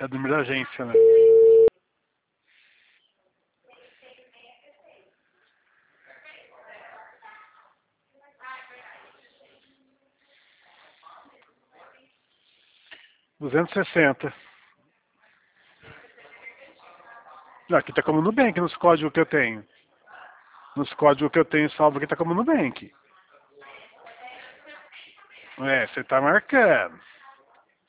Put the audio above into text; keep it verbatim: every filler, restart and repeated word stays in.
É do número da agência, né? duzentos e sessenta. Não, aqui tá como Nubank nos códigos que eu tenho. Nos códigos que eu tenho salvo aqui tá como Nubank. É, você tá marcando.